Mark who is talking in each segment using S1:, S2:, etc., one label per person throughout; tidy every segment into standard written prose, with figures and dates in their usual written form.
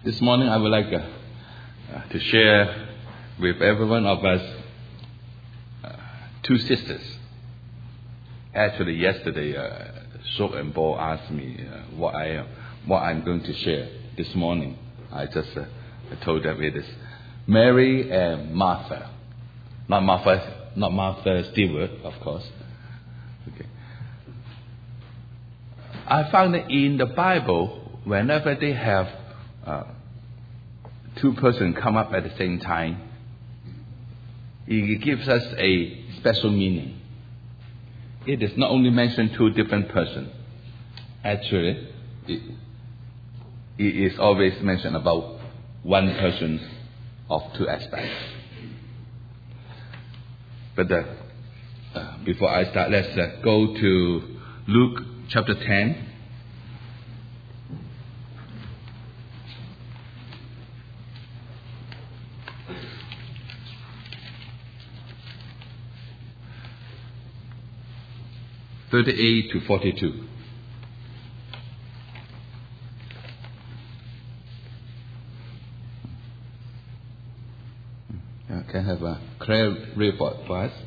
S1: This morning I would like to share with every one of us two sisters. Actually, yesterday, Sok and Bo asked me what I'm going to share this morning. I just told them it is Mary and Martha. Not Martha Stewart, of course. Okay. I found that in the Bible, whenever they have two persons come up at the same time, it gives us a special meaning. It is not only mentioned two different persons. Actually, it is always mentioned about one person of two aspects. But before I start, let's go to Luke chapter 10. (38 to 42). Can I have a clear report for us?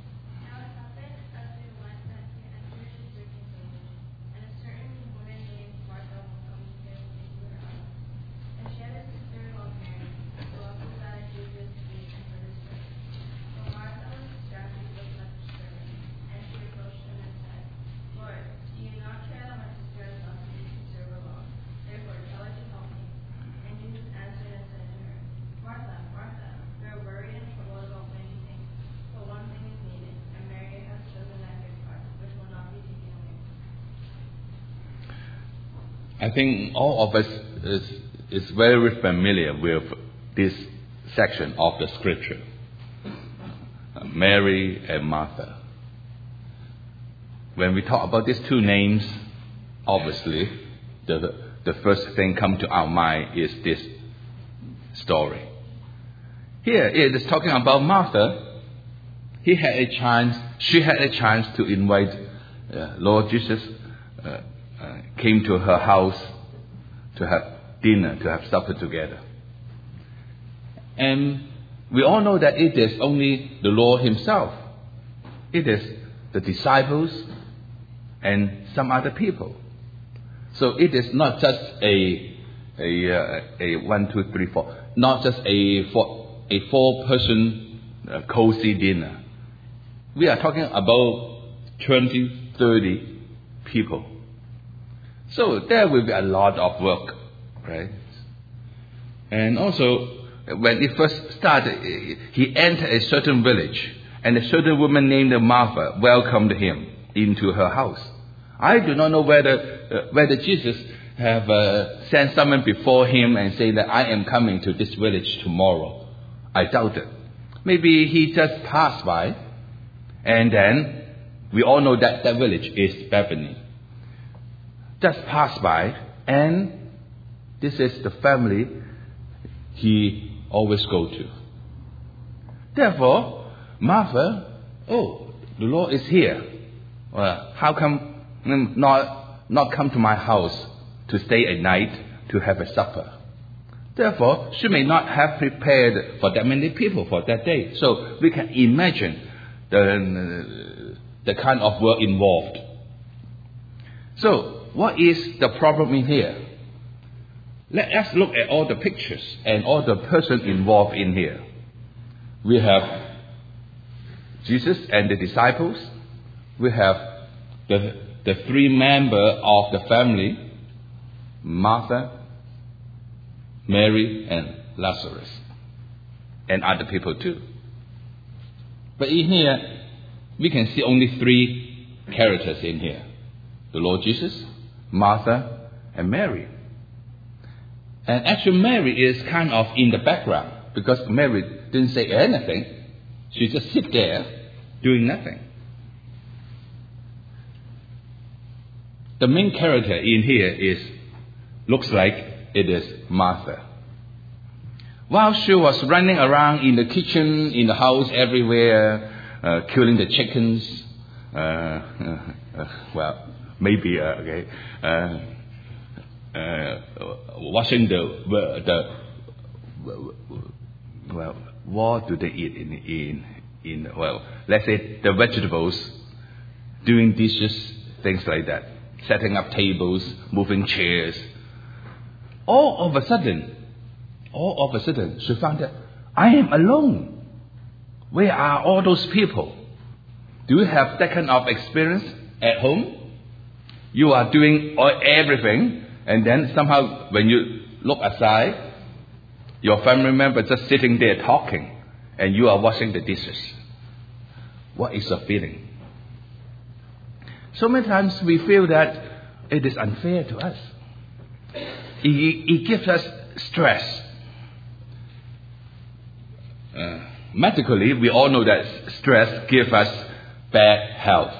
S1: I think all of us is very familiar with this section of the scripture. Mary and Martha. When we talk about these two names, obviously the first thing come to our mind is this story. Here it is talking about Martha. She had a chance to invite Lord Jesus came to her house to have dinner, to have supper together. And we all know that it is only the Lord himself. It is the disciples and some other people. So it is not just a 1, 2, 3, 4, not just a four-person cozy dinner. We are talking about 20, 30 people. So there will be a lot of work, right? And also, when it first started, he entered a certain village, and a certain woman named Martha welcomed him into her house. I do not know whether Jesus have sent someone before him and say that I am coming to this village tomorrow. I doubt it. Maybe he just passed by, and then we all know that that village is Bethany. Just passed by, and this is the family he always go to. Therefore, Martha, the Lord is here. How come not come to my house to stay a night to have a supper? Therefore, she may not have prepared for that many people for that day. So we can imagine the kind of work involved. So, what is the problem in here? Let us look at all the pictures and all the persons involved in here. We have Jesus and the disciples. We have the three members of the family, Martha, Mary, and Lazarus, and other people too. But in here, we can see only three characters in here: the Lord Jesus, Martha, and Mary. And actually Mary is kind of in the background, because Mary didn't say anything. She just sit there doing nothing. The main character in here looks like it is Martha. While she was running around in the kitchen, in the house, everywhere, killing the chickens, washing well, what do they eat in let's say the vegetables, doing dishes, things like that, setting up tables, moving chairs. All of a sudden, she found that I am alone. Where are all those people? Do you have that kind of experience at home? You are doing everything, and then somehow when you look aside, your family member just sitting there talking, and you are washing the dishes. What is your feeling? So many times we feel that it is unfair to us. It gives us stress. Medically, we all know that stress gives us bad health.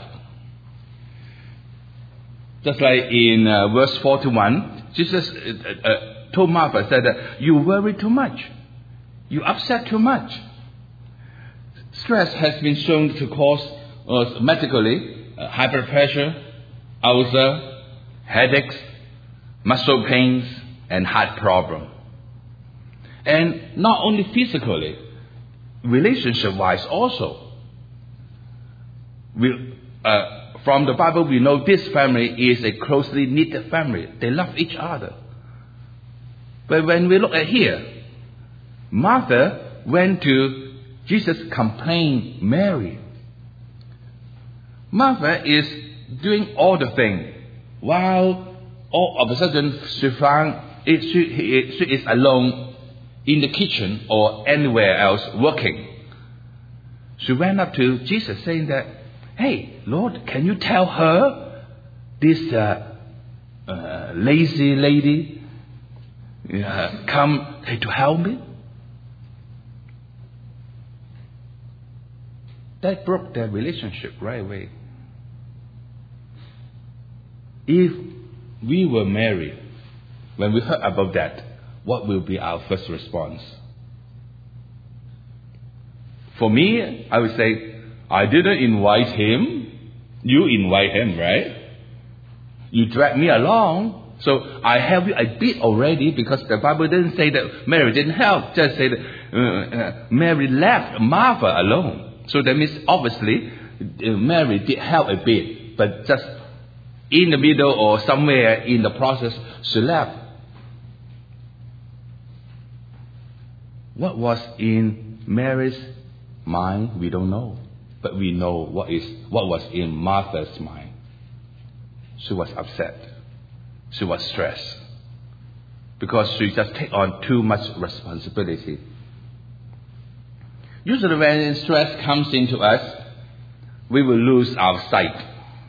S1: Just like in verse 41, Jesus told Martha, said that you worry too much. You upset too much. Stress has been shown to cause medically high blood pressure, ulcer, headaches, muscle pains, and heart problem. And not only physically, relationship-wise also. From the Bible, we know this family is a closely knit family. They love each other. But when we look at here, Martha went to Jesus, complained Mary. Martha is doing all the things, while all of a sudden she is alone in the kitchen or anywhere else working. She went up to Jesus saying that, hey, Lord, can you tell her, this lazy lady, come to help me? That broke their relationship right away. If we were married, when we heard about that, what will be our first response? For me, I would say, I didn't invite him. You invite him, right? You drag me along. So I helped you a bit already, because the Bible didn't say that Mary didn't help. Just say that Mary left Martha alone. So that means obviously Mary did help a bit, but just in the middle or somewhere in the process, she left. What was in Mary's mind, we don't know. But we know what was in Martha's mind. She was upset. She was stressed. Because she just took on too much responsibility. Usually when stress comes into us, we will lose our sight.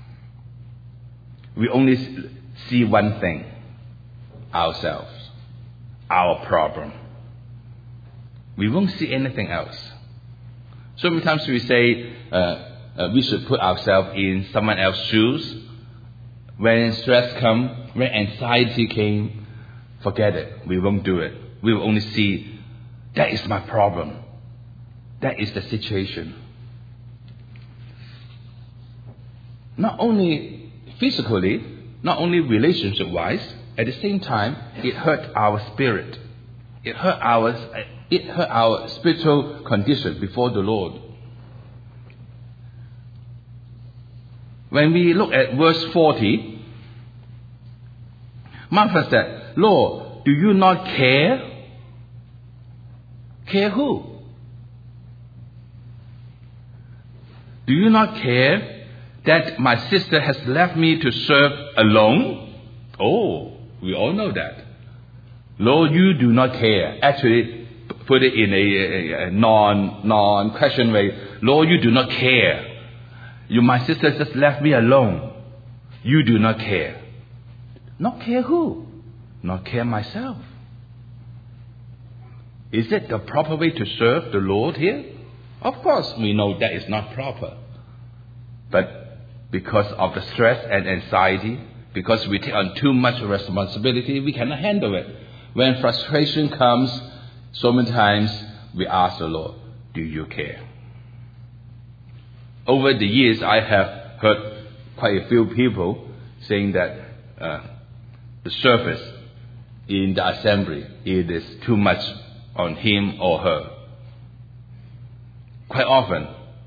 S1: We only see one thing, ourselves, our problem. We won't see anything else. So many times we say we should put ourselves in someone else's shoes. When stress comes, when anxiety came, forget it. We won't do it. We will only see, that is my problem. That is the situation. Not only physically, not only relationship-wise, at the same time, it hurt our spirit. It hurt our spiritual condition before the Lord. When we look at verse 40, Martha said, Lord, do you not care? Care who? Do you not care that my sister has left me to serve alone? Oh, we all know that. Lord, you do not care. Actually, put it in a non-question way. Lord, you do not care. My sister just left me alone. You do not care. Not care who? Not care myself. Is it the proper way to serve the Lord here? Of course, we know that is not proper. But because of the stress and anxiety, because we take on too much responsibility, we cannot handle it. When frustration comes, so many times we ask the Lord, do you care? Over the years, I have heard quite a few people saying that the service in the assembly, it is too much on him or her. Quite often,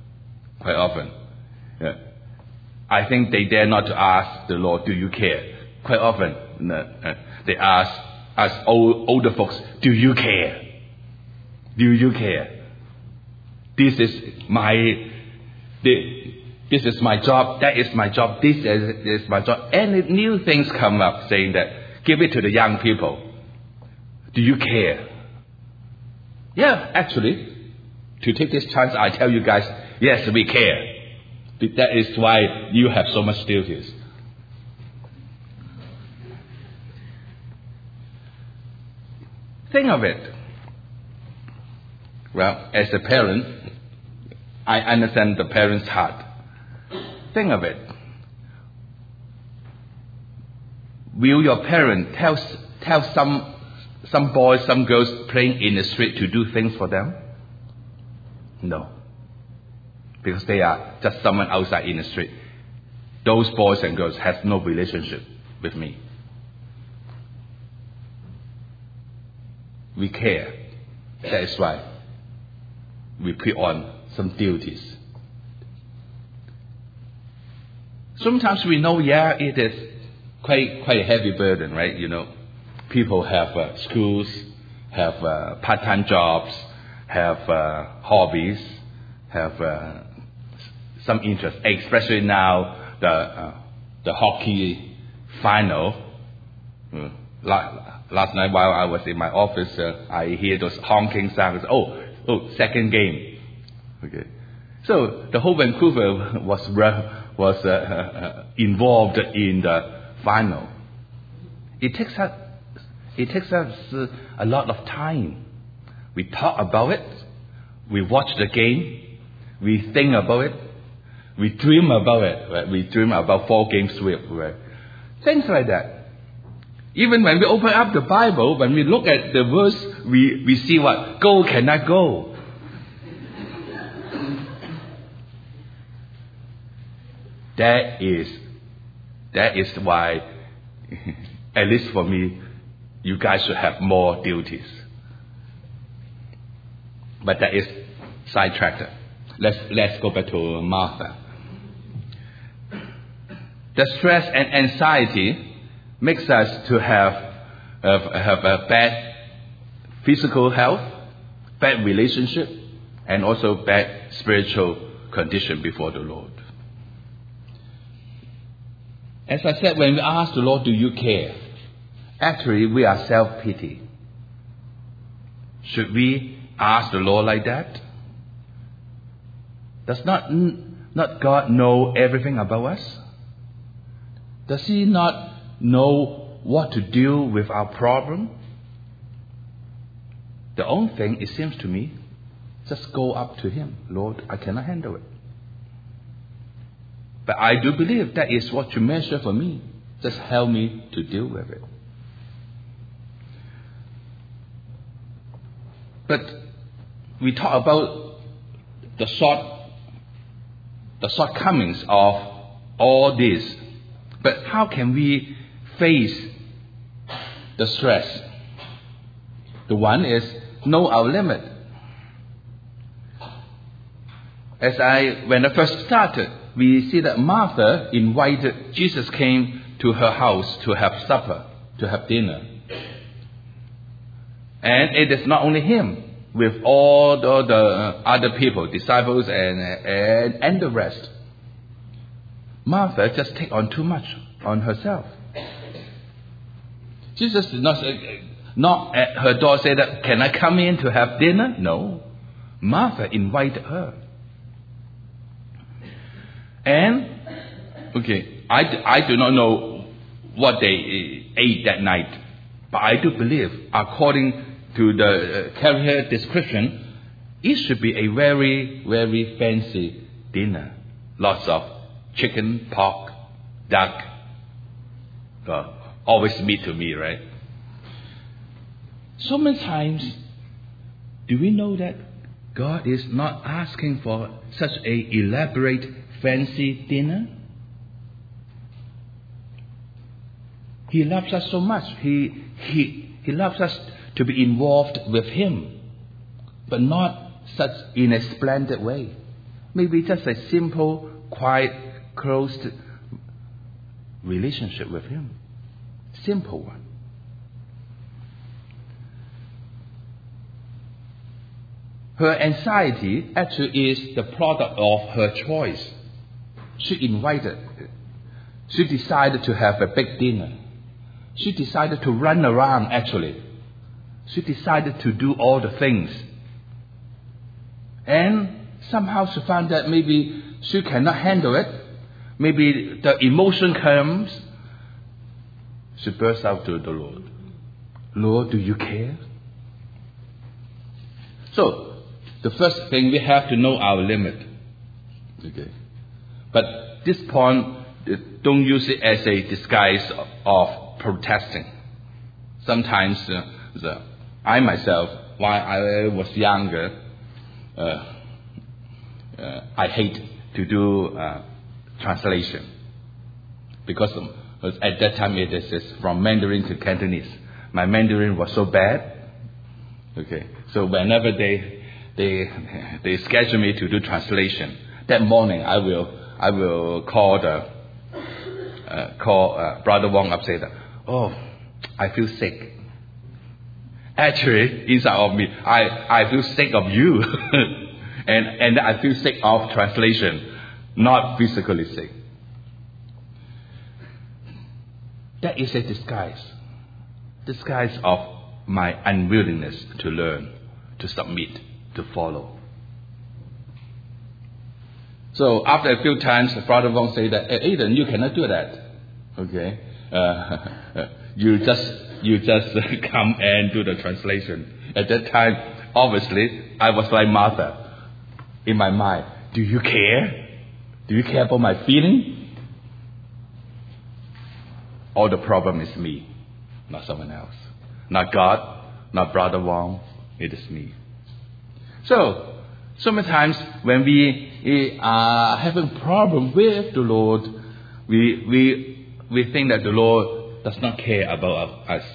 S1: I think they dare not to ask the Lord, do you care? Quite often, they ask us older folks, do you care? Do you care? This is my job, that is my job, this is my job. And new things come up saying that, give it to the young people. Do you care? Yeah, actually, to take this chance, I tell you guys, yes, we care. That is why you have so much duties. Think of it. Well, as a parent, I understand the parent's heart. Think of it. Will your parent tell some boys, some girls playing in the street to do things for them? No. Because they are just someone outside in the street. Those boys and girls have no relationship with me. We care. That is why we put on some duties. Sometimes we know, it is quite a heavy burden, right? People have schools, have part-time jobs, have hobbies, have some interest. Especially now, the hockey final. Last night while I was in my office, I hear those honking sounds. Oh, second game. Okay. So the whole Vancouver was involved in the final. It takes us a lot of time. We talk about it. We watch the game. We think about it. We dream about it. Right? We dream about 4-game sweep. Right? Things like that. Even when we open up the Bible, when we look at the verse, we see what? Go cannot go. That is why, at least for me, you guys should have more duties. But that is sidetracked. Let's go back to Martha. The stress and anxiety makes us to have a bad physical health, bad relationship, and also bad spiritual condition before the Lord. As I said, when we ask the Lord, do you care? Actually, we are self-pity. Should we ask the Lord like that? Does not God know everything about us? Does He not know what to do with our problem? The only thing, it seems to me, just go up to Him. Lord, I cannot handle it. But I do believe that is what you measure for me. Just help me to deal with it. But we talk about the shortcomings of all this. But how can we face the stress? The one is know our limit. When I first started, we see that Martha invited Jesus, came to her house to have supper, to have dinner. And it is not only him, with all the other people, disciples and the rest. Martha just take on too much on herself. Jesus did not knock at her door, say that, can I come in to have dinner? No. Martha invited her. And, I do not know what they ate that night, but I do believe, according to the character description, it should be a very, very fancy dinner. Lots of chicken, pork, duck, always meat to me, right? So many times, do we know that God is not asking for such a elaborate, fancy dinner? He loves us so much. He He loves us to be involved with Him, but not such in a splendid way. Maybe just a simple, quiet, closed relationship with Him. Simple one. Her anxiety actually is the product of her choice. She decided to have a big dinner. She decided to run around actually. She decided to do all the things. And somehow she found that maybe she cannot handle it. Maybe the emotion comes. She bursts out to the Lord. Lord, do you care? So, the first thing, we have to know our limit. Okay. But this point, don't use it as a disguise of protesting. Sometimes I myself, while I was younger, I hate to do translation. Because at that time it is from Mandarin to Cantonese. My Mandarin was so bad. Okay. So whenever they schedule me to do translation, that morning I will call Brother Wong up, say that, oh, I feel sick. Actually, inside of me, I feel sick of you. and I feel sick of translation, not physically sick. That is a disguise of my unwillingness to learn, to submit, to follow. So after a few times, Brother Wong said that, hey, Aidan, you cannot do that. Okay, you just come and do the translation. At that time, obviously, I was like Martha in my mind. Do you care? Do you care about my feeling? All the problem is me, not someone else, not God, not Brother Wong. It is me. So many times when we are having problem with the Lord, we think that the Lord does not care about us.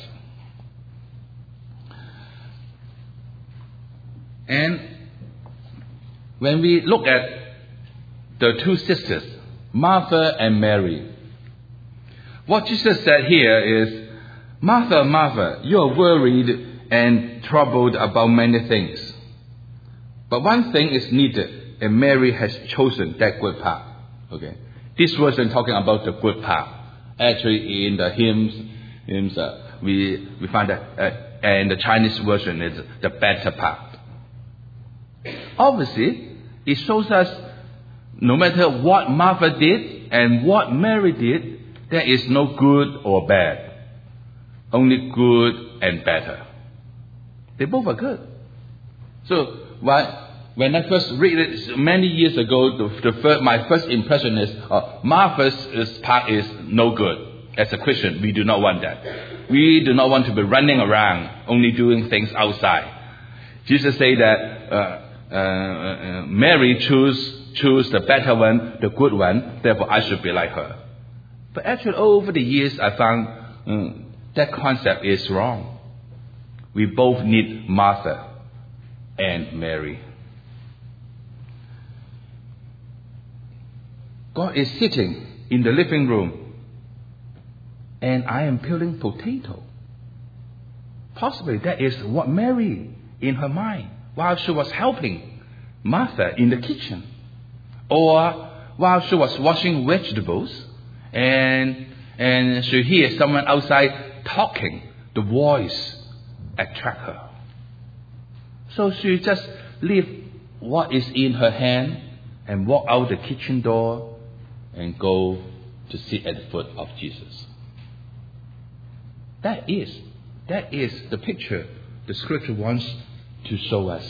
S1: And when we look at the two sisters, Martha and Mary, what Jesus said here is, Martha, Martha, you are worried and troubled about many things. But one thing is needed, and Mary has chosen that good part. Okay, this wasn't talking about the good part. Actually, in the hymns, we find that, and the Chinese version is the better part. Obviously, it shows us no matter what Martha did and what Mary did, there is no good or bad, only good and better. They both are good. So when I first read it many years ago, my first impression is Martha's part is no good. As a Christian, we do not want that. We do not want to be running around, only doing things outside. Jesus said that Mary choose the better one, the good one, therefore I should be like her. But actually, over the years, I found that concept is wrong. We both need Martha and Mary. God is sitting in the living room, and I am peeling potato. Possibly that is what Mary in her mind while she was helping Martha in the kitchen, or while she was washing vegetables, and she hears someone outside talking. The voice attract her. So she just leave what is in her hand and walk out the kitchen door and go to sit at the foot of Jesus. That is the picture the Scripture wants to show us.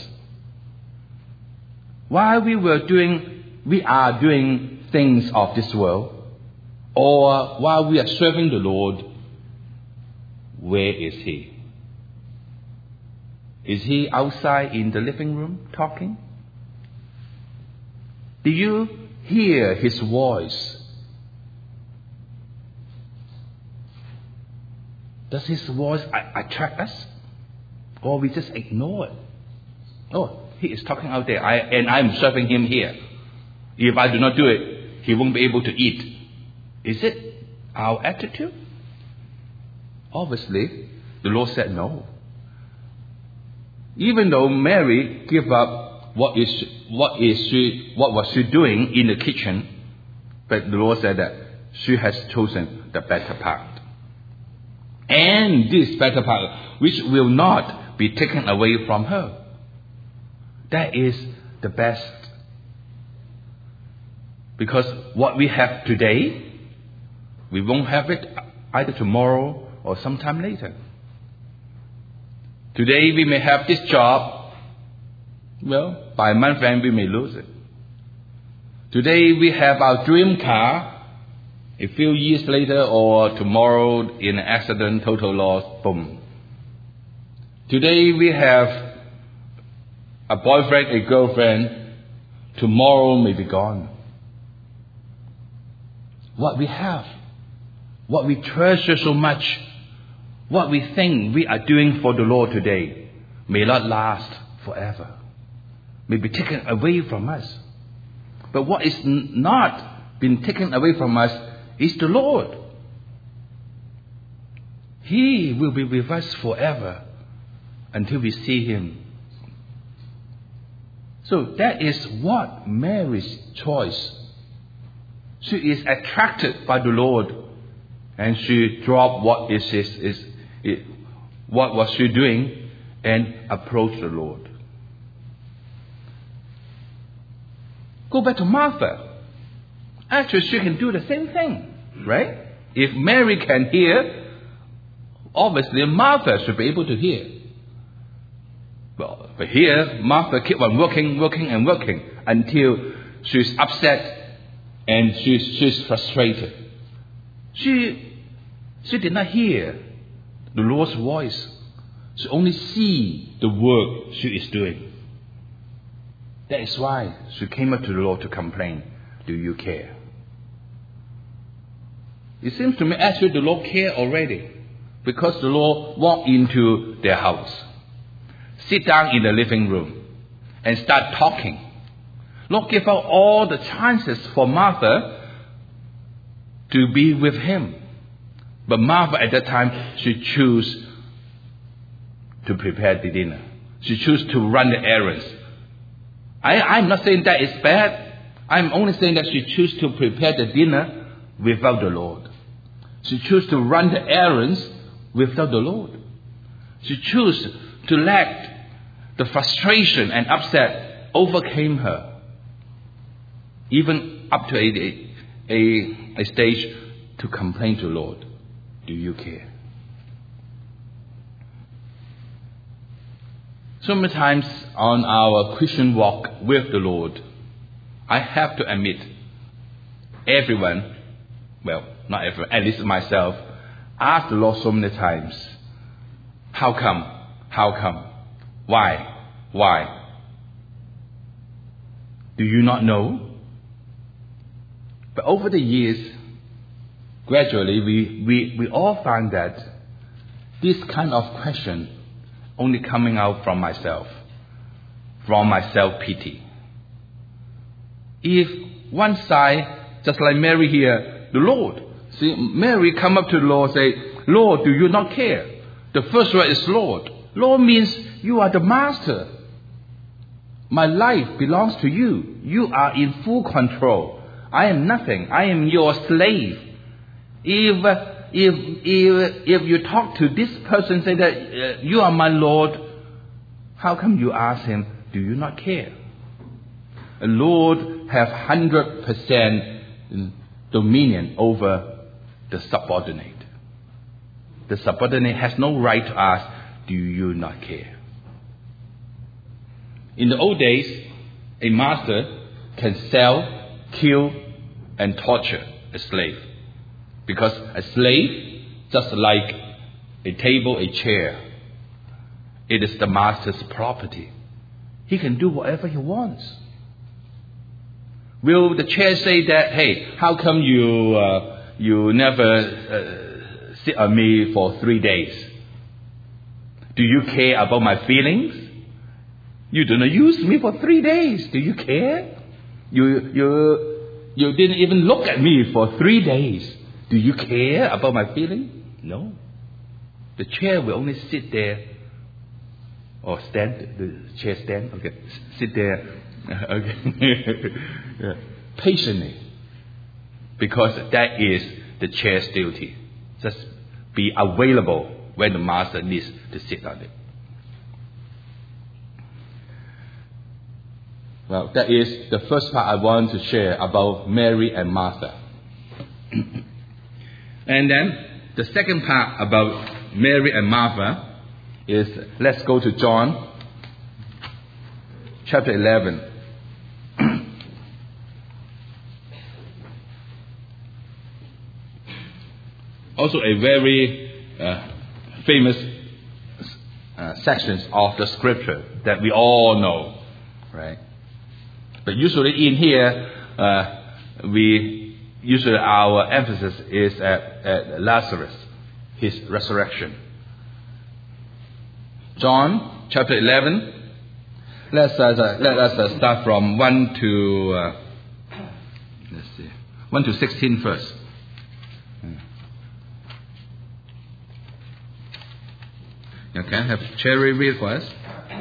S1: While we are doing things of this world, or while we are serving the Lord, where is He? Is He outside in the living room talking? Do you hear His voice? Does his voice attract us? Or we just ignore it? Oh, he is talking out there, and I'm serving him here. If I do not do it, he won't be able to eat. Is it our attitude? Obviously, the Lord said no. Even though Mary gave up what was she doing in the kitchen, but the Lord said that she has chosen the better part. And this better part, which will not be taken away from her. That is the best. Because what we have today, we won't have it either tomorrow or sometime later. Today we may have this job. Well, by month end we may lose it. Today we have our dream car. A few years later or tomorrow in an accident, total loss, boom. Today we have a boyfriend, a girlfriend. Tomorrow may be gone. What we have, what we treasure so much, what we think we are doing for the Lord today may not last forever, may be taken away from us. But what is not been taken away from us is the Lord. He will be with us forever until we see Him. So that is what Mary's choice. She is attracted by the Lord, and she dropped what was she doing and approached the Lord. Go back to Martha. Actually, she can do the same thing, right? If Mary can hear, obviously Martha should be able to hear. Well, but here, Martha kept on working until she's upset and she's frustrated. She did not hear the Lord's voice. She only see the work she is doing. That is why she came up to the Lord to complain. Do you care? It seems to me actually the Lord cared already, because the Lord walked into their house, sit down in the living room, and start talking. Lord gave out all the chances for Martha to be with Him. But Martha at that time, she chose to prepare the dinner. She chose to run the errands. I'm not saying that is bad. I'm only saying that she chose to prepare the dinner without the Lord. She chose to run the errands without the Lord. She chose to let the frustration and upset overcame her, even up to a stage to complain to the Lord. Do you care? So many times on our Christian walk with the Lord, I have to admit, everyone, well, not everyone, at least myself, asked the Lord so many times, how come? How come? Why? Why? Do you not know? But over the years, gradually we all find that this kind of question only coming out from myself, from my self-pity. If one side, just like Mary here, the Lord. See, Mary come up to the Lord and say, Lord, do you not care? The first word is Lord. Lord means you are the master. My life belongs to you. You are in full control. I am nothing. I am your slave. If you talk to this person and say that you are my Lord, how come you ask him, do you not care? The Lord have 100% dominion over the subordinate. The subordinate has no right to ask, do you not care? In the old days, a master can sell, kill, and torture a slave. Because a slave, just like a table, a chair, it is the master's property. He can do whatever he wants. Will the chair say that, hey, how come you never sit on me for 3 days? Do you care about my feelings? You do not use me for 3 days. Do you care? You didn't even look at me for 3 days. Do you care about my feeling? No. The chair will only sit there or stand. The chair stand. Okay, sit there. Okay, yeah. Patiently, because that is the chair's duty. Just be available when the master needs to sit on it. Well, that is the first part I want to share about Mary and Martha. And then the second part about Mary and Martha is, let's go to John chapter 11. Also a very famous sections of the scripture that we all know, right? But usually in here, our emphasis is at Lazarus, his resurrection. John chapter 11. Let us start from 1 to 16 first. Okay, have Cherry read for us.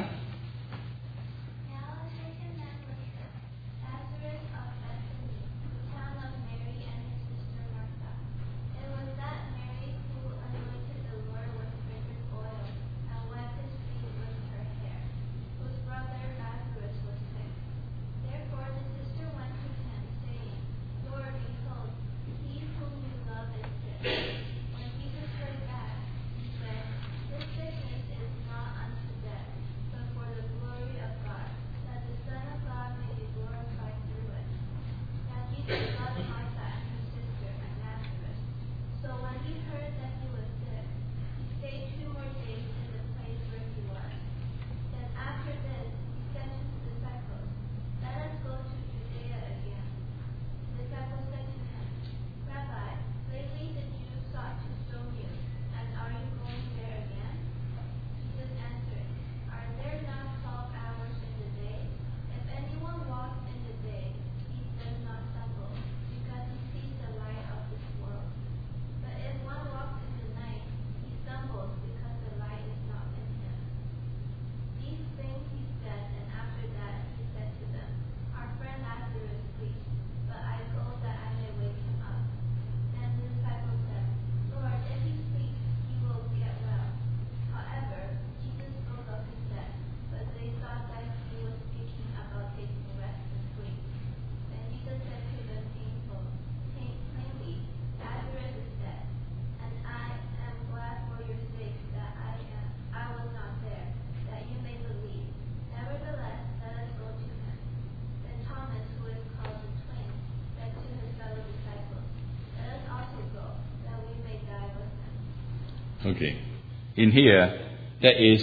S1: Okay. In here, that is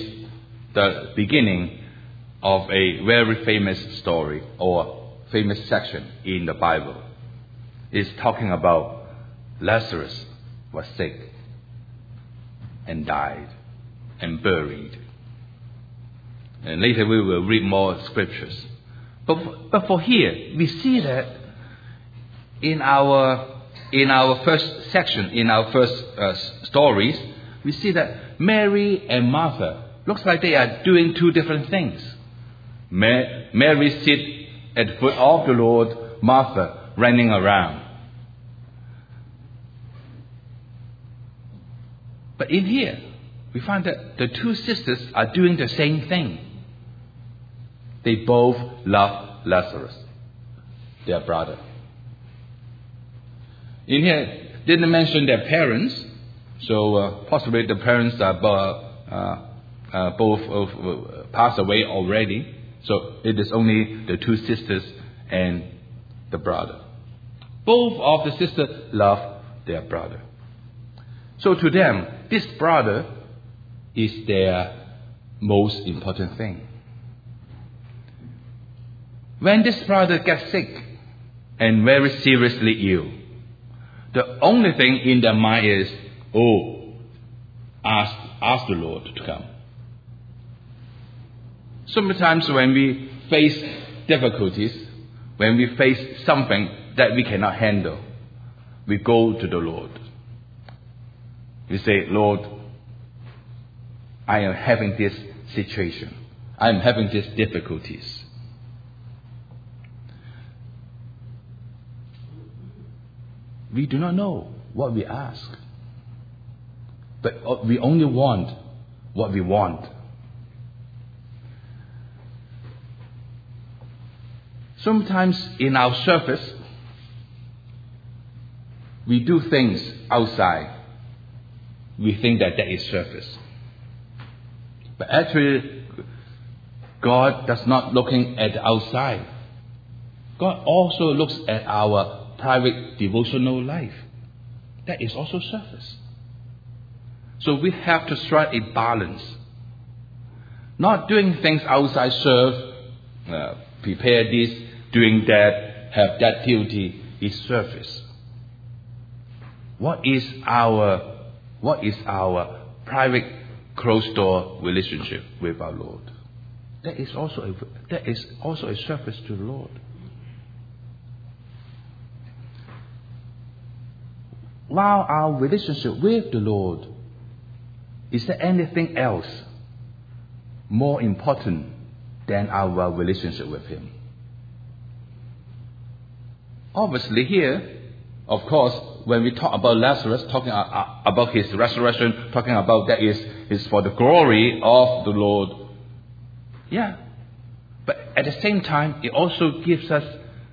S1: the beginning of a very famous story or famous section in the Bible. It's talking about Lazarus was sick and died and buried. And later we will read more scriptures. But for here, we see that in our first section, in our first stories, we see that Mary and Martha looks like they are doing two different things. Mary sits at the foot of the Lord, Martha running around. But in here, we find that the two sisters are doing the same thing. They both love Lazarus, their brother. In here, didn't mention their parents, so possibly the parents are both passed away already. So it is only the two sisters and the brother. Both of the sisters love their brother. So to them, this brother is their most important thing. When this brother gets sick and very seriously ill, the only thing in their mind is, ask the Lord to come. Sometimes when we face difficulties, when we face something that we cannot handle, we go to the Lord. We say, Lord, I am having this situation. I am having these difficulties. We do not know what we ask, but we only want what we want. Sometimes in our service, we do things outside. We think that is service. But actually, God does not looking at the outside. God also looks at our private devotional life. That is also service. So we have to strike a balance. Not doing things outside, serve, prepare this, doing that, have that duty is service. What is our private closed door relationship with our Lord? That is also a service to the Lord. While our relationship with the Lord, is there anything else more important than our relationship with Him? Obviously here, of course, when we talk about Lazarus, talking about his resurrection, talking about that is for the glory of the Lord. Yeah. But at the same time, it also gives us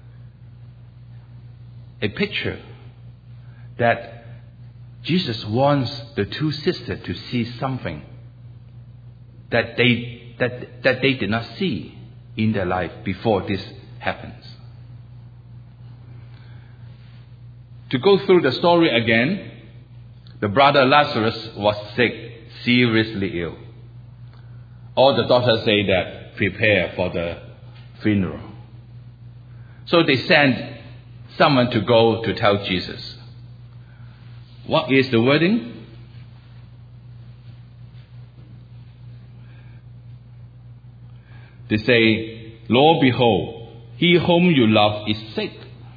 S1: a picture that Jesus wants the two sisters to see something that they did not see in their life before this happens. To go through the story again, the brother Lazarus was sick, seriously ill. All the doctors say that prepare for the funeral. So they sent someone to go to tell Jesus. What is the wording? They say, Lord, behold, he whom you love is sick.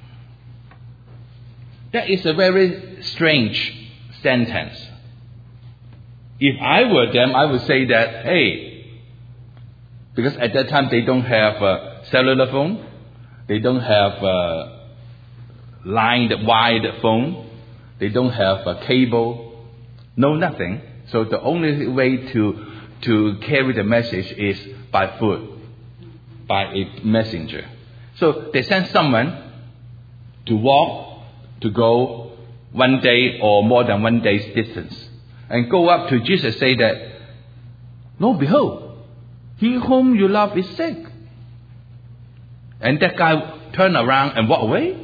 S1: That is a very strange sentence. If I were them, I would say that, hey, because at that time they don't have a cellular phone, they don't have a wide phone, they don't have a cable, no nothing. So the only way to carry the message is by foot, by a messenger. So they sent someone to walk, to go 1 day or more than 1 day's distance, and go up to Jesus, say that, Lord, behold, he whom you love is sick. And that guy turned around and walked away.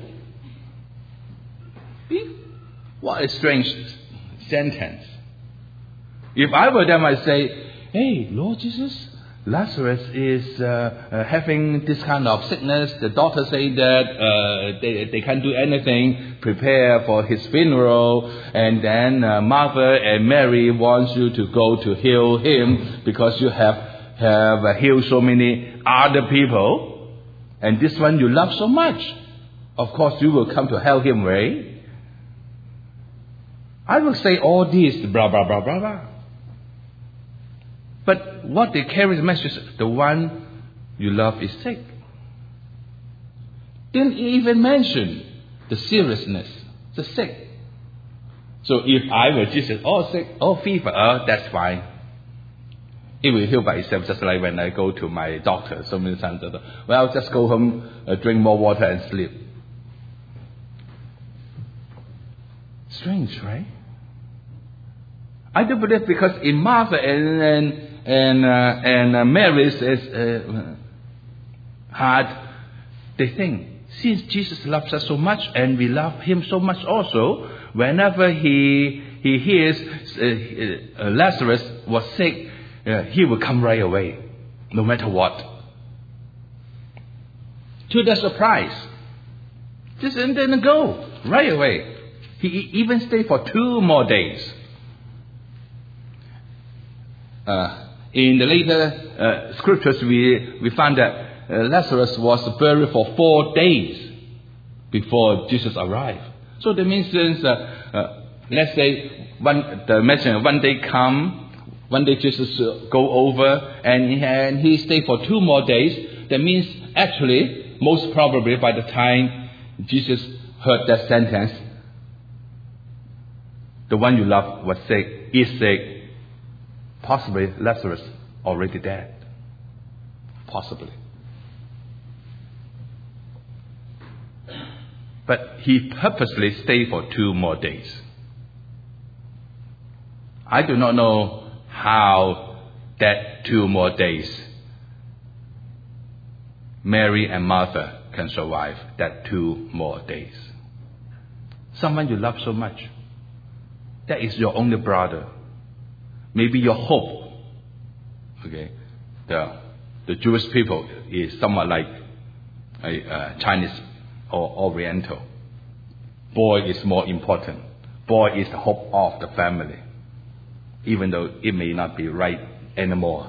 S1: What a strange sentence. If I were them, I'd say, hey, Lord Jesus, Lazarus is having this kind of sickness. The doctors say that they can't do anything. Prepare for his funeral. And then Martha and Mary wants you to go to heal him because you have healed so many other people. And this one you love so much. Of course, you will come to help him, right? I will say all this, blah, blah, blah, blah, blah. But what they carry the message, the one you love is sick. Didn't even mention the seriousness, the sick. So if I were Jesus, sick, fever, that's fine. It will heal by itself, just like when I go to my doctor so many times. Well, just go home, drink more water and sleep. Strange, right? I do believe because in Martha and Mary's heart, they think, since Jesus loves us so much and we love him so much also, whenever he hears Lazarus was sick, he will come right away, no matter what. To their surprise, just didn't go right away. He even stayed for 2 more days. In the later scriptures, we find that Lazarus was buried for 4 days before Jesus arrived. So that means, let's say, one day come, one day Jesus go over, and he stayed for 2 more days. That means, actually, most probably by the time Jesus heard that sentence, the one you love was sick, is sick. Possibly Lazarus already dead. Possibly. But he purposely stayed for 2 more days. I do not know how that 2 more days Mary and Martha can survive that 2 more days. Someone you love so much, that is your only brother, maybe your hope. Okay, the Jewish people is somewhat like a Chinese or Oriental. Boy is more important. Boy is the hope of the family, even though it may not be right anymore.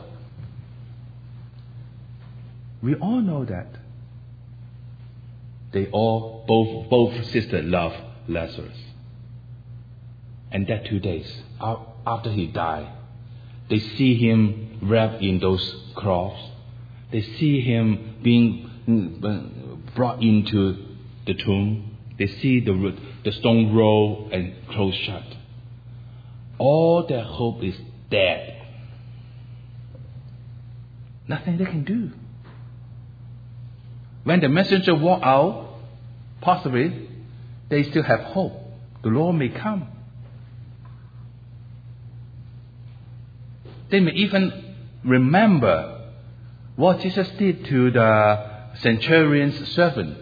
S1: We all know that. They all, both sisters love Lazarus. And that 2 days after he died, they see him wrapped in those cloths. They see him being brought into the tomb. They see the stone rolled and closed shut. All their hope is dead. Nothing they can do. When the messenger walk out, possibly they still have hope. The Lord may come. They may even remember what Jesus did to the centurion's servant.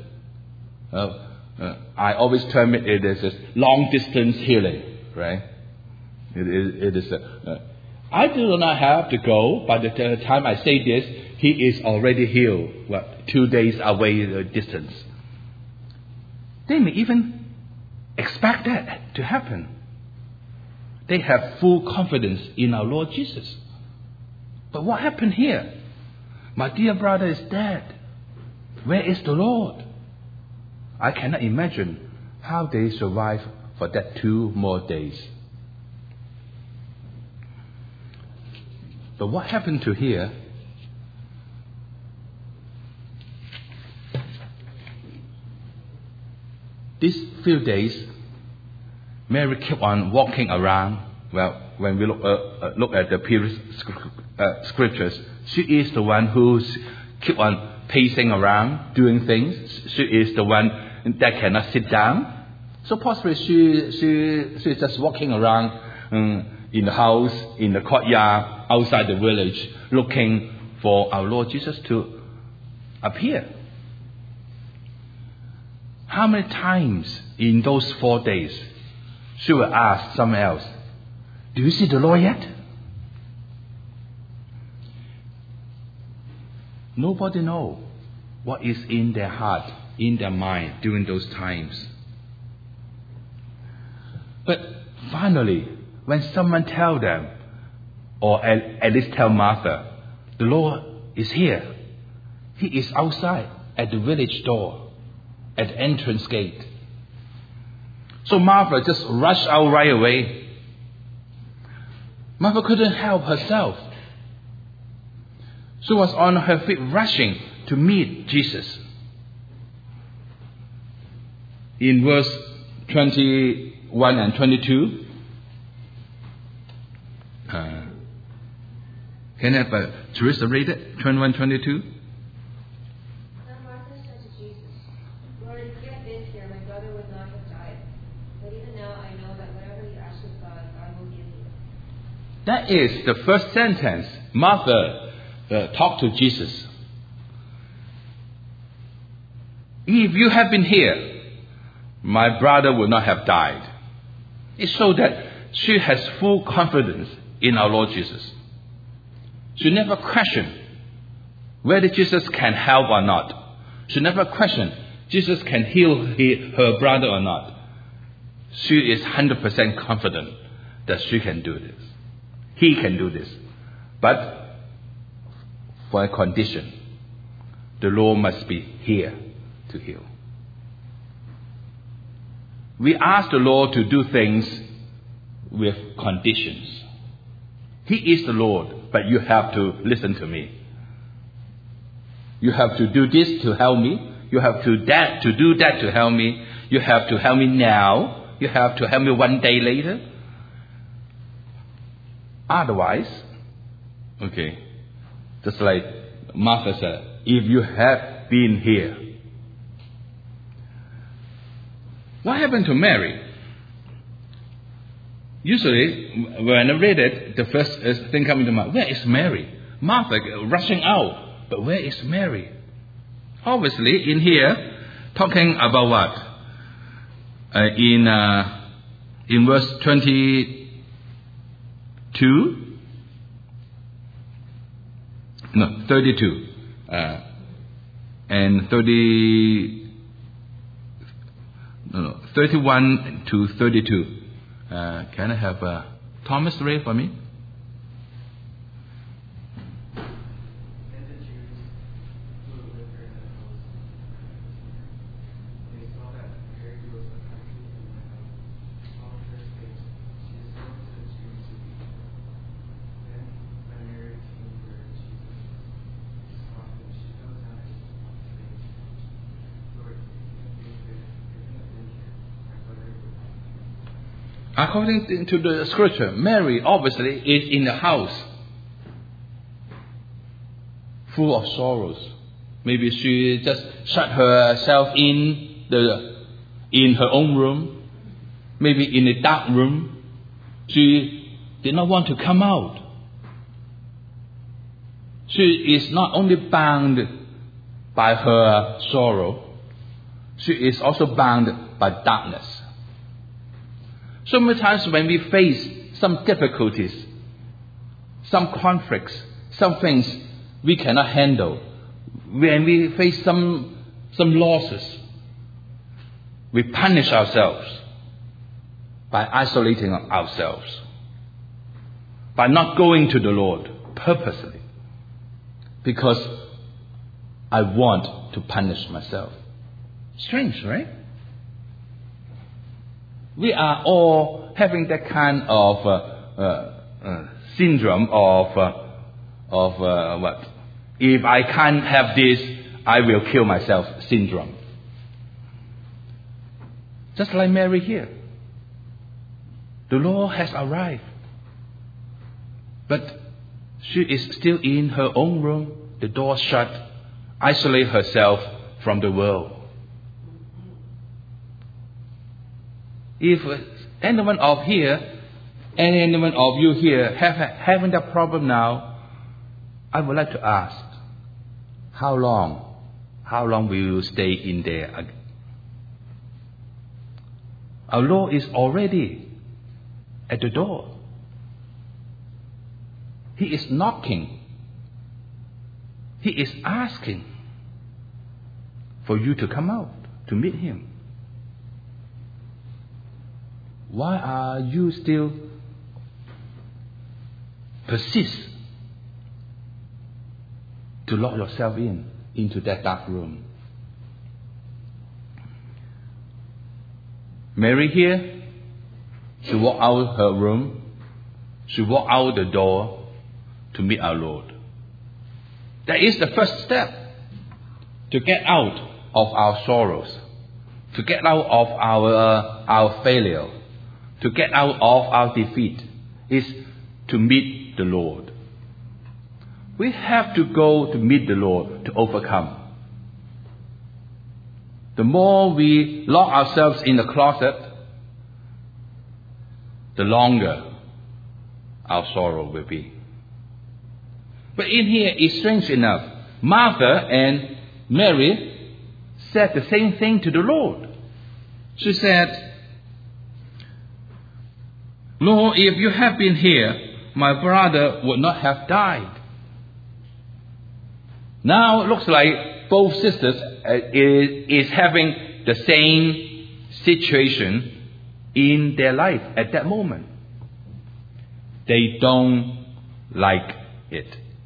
S1: I always term it as a long distance healing, right? It is. I do not have to go. By the time I say this, he is already healed. 2 days away the distance. They may even expect that to happen. They have full confidence in our Lord Jesus. But what happened here? My dear brother is dead. Where is the Lord? I cannot imagine how they survived for that 2 more days. But what happened to here? These few days, Mary kept on walking around. Well, when we look at the previous scriptures, she is the one who keep on pacing around, doing things. She is the one that cannot sit down. So possibly she's just walking around in the house, in the courtyard, outside the village, looking for our Lord Jesus to appear. How many times in those 4 days she will ask someone else, "Do you see the Lord yet?" Nobody knows what is in their heart, in their mind during those times. But finally, when someone tells them, or at least tell Martha, "The Lord is here. He is outside at the village door, at the entrance gate." So Martha just rushed out right away. Martha couldn't help herself. She was on her feet rushing to meet Jesus. In verse 21 and 22, can I have Teresa read it? 21, 22.
S2: Then Martha said to Jesus, "Lord, if you had been here, my brother would not have died. But even now I know that whatever you ask of God, God will give you."
S1: That is the first sentence Martha talked to Jesus. If you had been here, my brother would not have died. It shows that she has full confidence in our Lord Jesus. She never questioned whether Jesus can help or not. She never questioned Jesus can heal her brother or not. She is 100% confident that she can do this. He can do this. But for a condition, the Lord must be here to heal. We ask the Lord to do things with conditions. He is the Lord, but you have to listen to me. You have to do this to help me. You have to do that to help me. You have to help me now. You have to help me one day later. Otherwise, okay, just like Martha said, if you have been here. What happened to Mary? Usually, when I read it, the first thing coming to mind, where is Mary? Martha rushing out. But where is Mary? Obviously, in here, talking about what? In verse 32? No, 32. And 31 to 32. Can I have Thomas read for me? According to the scripture, Mary obviously is in the house, full of sorrows. Maybe she just shut herself in her own room, maybe in a dark room. She did not want to come out. She is not only bound by her sorrow, she is also bound by darkness. So many times when we face some difficulties, some conflicts, some things we cannot handle, when we face some losses, we punish ourselves by isolating ourselves, by not going to the Lord purposely, because I want to punish myself. Strange, right? We are all having that kind of syndrome of what? If I can't have this, I will kill myself syndrome. Just like Mary here. The Lord has arrived. But she is still in her own room, the door shut, isolate herself from the world. If anyone of you here having that problem now, I would like to ask, how long will you stay in there? Our Lord is already at the door. He is knocking. He is asking for you to come out to meet Him. Why are you still persist to lock yourself into that dark room? Mary here, she walked out her room, she walked out the door to meet our Lord. That is the first step to get out of our sorrows, to get out of our failure, to get out of our defeat, is to meet the Lord. We have to go to meet the Lord to overcome. The more we lock ourselves in the closet, the longer our sorrow will be. But in here, it's strange enough. Martha and Mary said the same thing to the Lord. She said, Lord, if you had been here, my brother would not have died. Now it looks like both sisters is having the same situation in their life at that moment. They don't like it.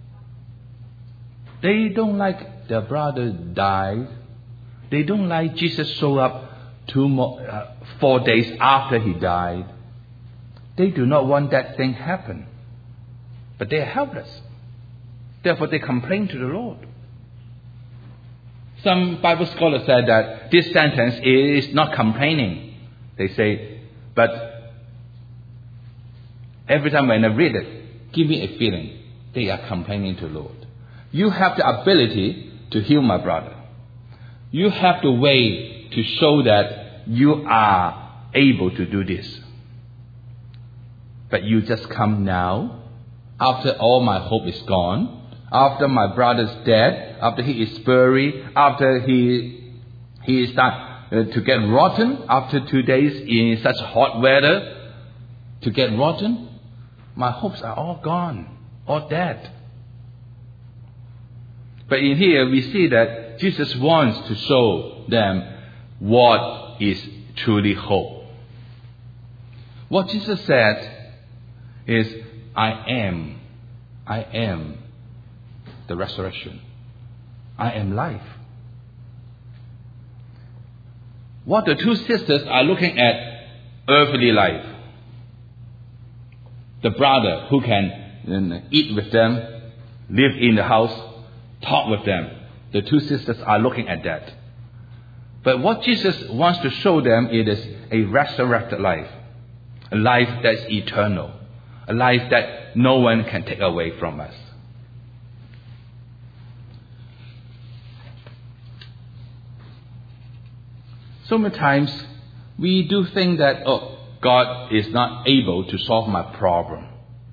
S1: They don't like their brother died. They don't like Jesus show up 4 days after he died. They do not want that thing happen. But they are helpless. Therefore, they complain to the Lord. Some Bible scholars said that this sentence is not complaining. They say, but every time when I read it, give me a feeling they are complaining to the Lord. You have the ability to heal my brother. You have the way to show that you are able to do this. But you just come now, after all my hope is gone, after my brother's dead, after he is buried, after he is starting to get rotten, after 2 days in such hot weather to get rotten, my hopes are all gone, all dead. But in here we see that Jesus wants to show them what is truly hope. What Jesus said is, I am the resurrection. I am life. What the two sisters are looking at, earthly life. The brother who can eat with them, live in the house, talk with them. The two sisters are looking at that. But what Jesus wants to show them, it is a resurrected life. A life that is eternal. A life that no one can take away from us. So many times we do think that, God is not able to solve my problem.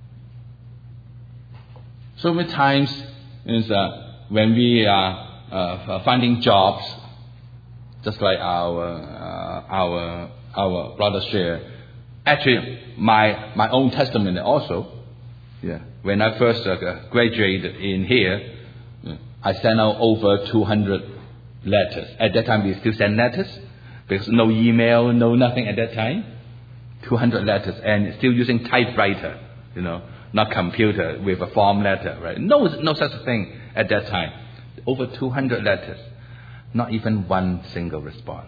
S1: So many times when we are finding jobs, just like our brother shared. Actually, my own testimony also. Yeah, when I first graduated in here, I sent out over 200 letters. At that time, we still send letters because no email, no nothing at that time. 200 letters, and still using typewriter, not computer with a form letter, right? No such thing at that time. Over 200 letters, not even one single response.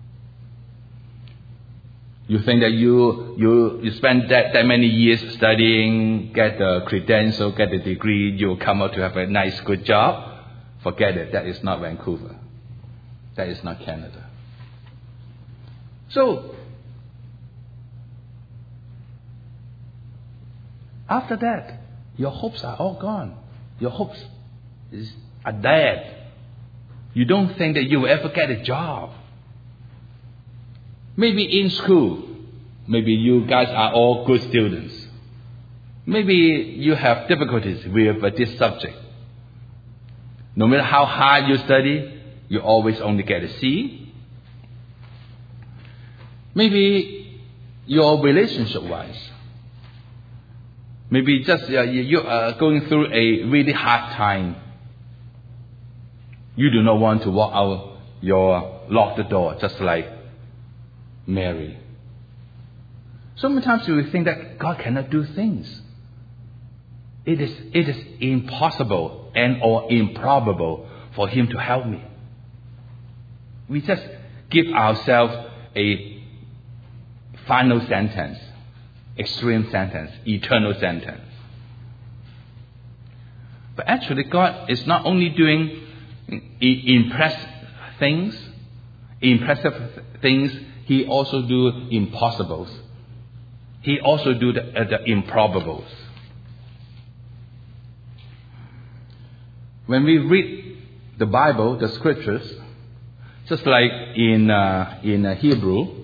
S1: You think that you spend that many years studying, get the credential, get the degree, you'll come out to have a nice, good job? Forget it. That is not Vancouver. That is not Canada. So, after that, your hopes are all gone. Your hopes are dead. You don't think that you will ever get a job. Maybe in school, maybe you guys are all good students. Maybe you have difficulties with this subject. No matter how hard you study, you always only get a C. Maybe your relationship-wise, maybe just you are going through a really hard time. You do not want to walk out, lock the door, just like Mary. So many times we think that God cannot do things. It is impossible and or improbable for Him to help me. We just give ourselves a final sentence, extreme sentence, eternal sentence. But actually, God is not only doing impressive things, He also do impossibles. He also do the improbables. When we read the Bible, the scriptures, just like in Hebrew,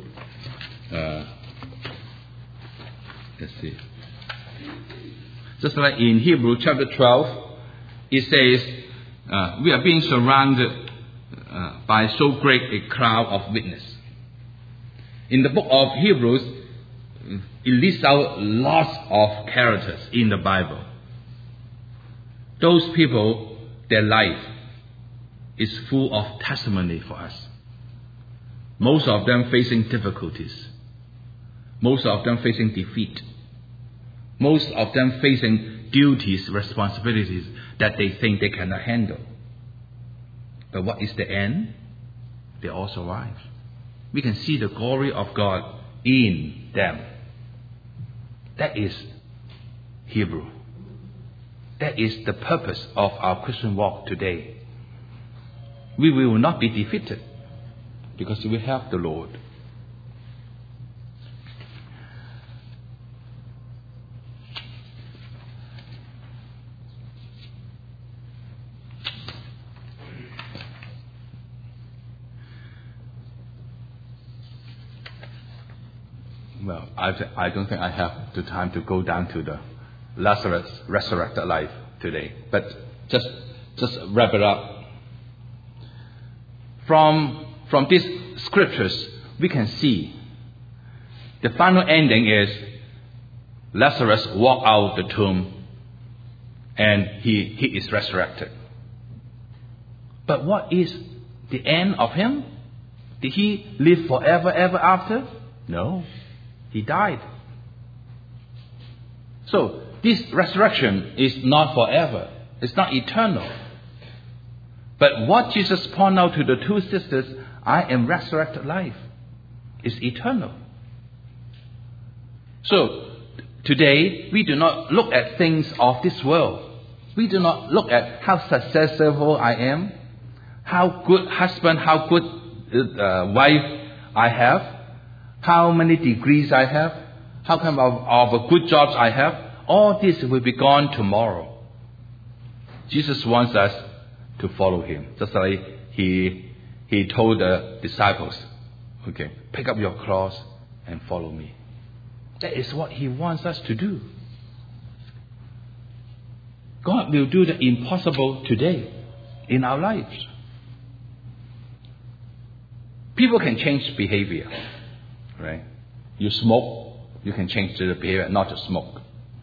S1: let's see. Just like in Hebrew chapter 12, it says, we are being surrounded by so great a cloud of witness. In the book of Hebrews, it lists out lots of characters in the Bible. Those people, their life is full of testimony for us. Most of them facing difficulties. Most of them facing defeat. Most of them facing duties, responsibilities that they think they cannot handle. But what is the end? They all survive. We can see the glory of God in them. That is Hebrew. That is the purpose of our Christian walk today. We will not be defeated because we have the Lord. Well, I don't think I have the time to go down to the Lazarus resurrected life today. But just wrap it up. From these scriptures, we can see the final ending is Lazarus walked out the tomb and he is resurrected. But what is the end of him? Did he live forever, ever after? No. He died. So, this resurrection is not forever. It's not eternal. But what Jesus pointed out to the two sisters, I am resurrected life, is eternal. So, today, we do not look at things of this world. We do not look at how successful I am, how good husband, how good wife I have, how many degrees I have, how kind of good jobs I have. All this will be gone tomorrow. Jesus wants us to follow him. Just like he told the disciples, okay, pick up your cross and follow me. That is what he wants us to do. God will do the impossible today in our lives. People can change behavior. Right? You smoke, you can change the behavior not to smoke.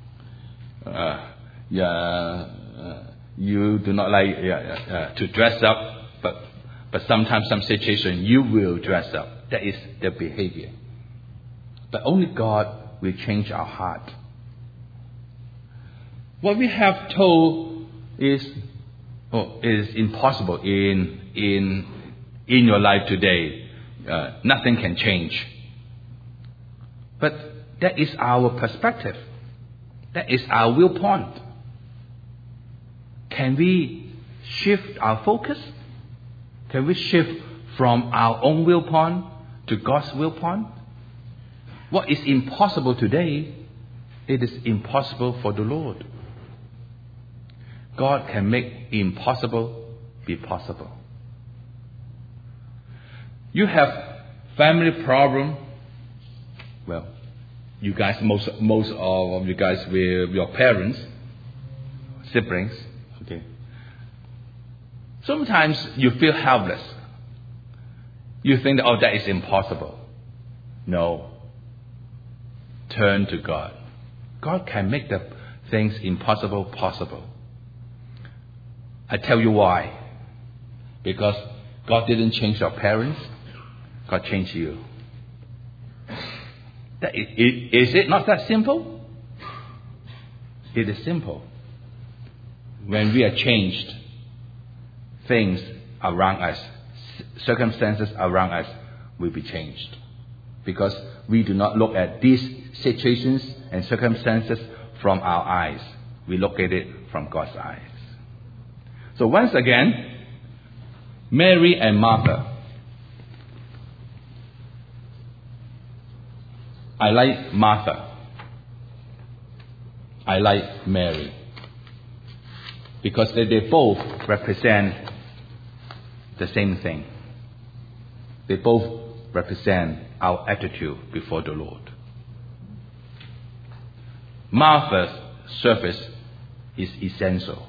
S1: You do not like to dress up, but sometimes some situation you will dress up. That is the behavior. But only God will change our heart. What we have told is impossible in your life today. Nothing can change. But that is our perspective. That is our viewpoint. Can we shift our focus? Can we shift from our own viewpoint to God's viewpoint? What is impossible today, it is impossible for the Lord. God can make impossible be possible. You have family problem. Well, you guys, most of you guys with your parents, siblings, okay. Sometimes you feel helpless. You think, that is impossible. No. Turn to God. God can make the things impossible possible. I tell you why. Because God didn't change your parents. God changed you. Is it not that simple? It is simple. When we are changed, things around us, circumstances around us will be changed. Because we do not look at these situations and circumstances from our eyes. We look at it from God's eyes. So once again, Mary and Martha. I like Martha. I like Mary. Because they both represent the same thing. They both represent our attitude before the Lord. Martha's service is essential.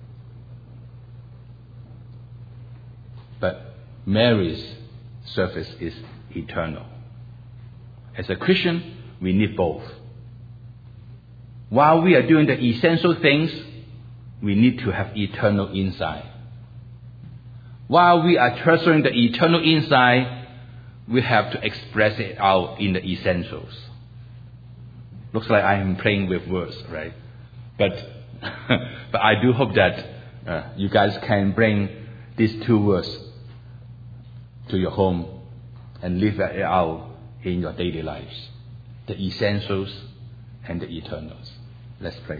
S1: But Mary's service is eternal. As a Christian, we need both. While we are doing the essential things, we need to have eternal insight. While we are treasuring the eternal insight, we have to express it out in the essentials. Looks like I am playing with words, right? But But I do hope that you guys can bring these two words to your home and live it out in your daily lives. The essentials and the eternals. Let's pray.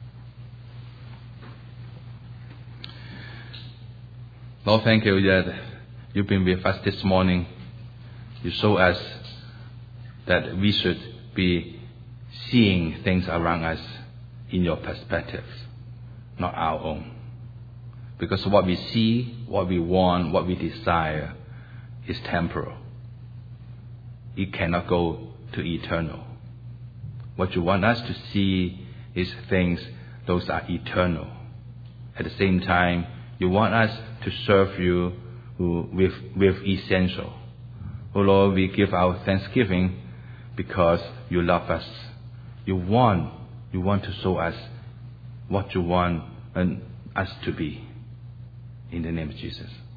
S1: Lord, thank you that you've been with us this morning. You show us that we should be seeing things around us in your perspectives, not our own. Because what we see, what we want, what we desire is temporal. It cannot go to eternal. What you want us to see is things, those are eternal. At the same time, you want us to serve you with essential. Oh Lord, we give our thanksgiving because you love us. You want to show us what you want us to be. In the name of Jesus.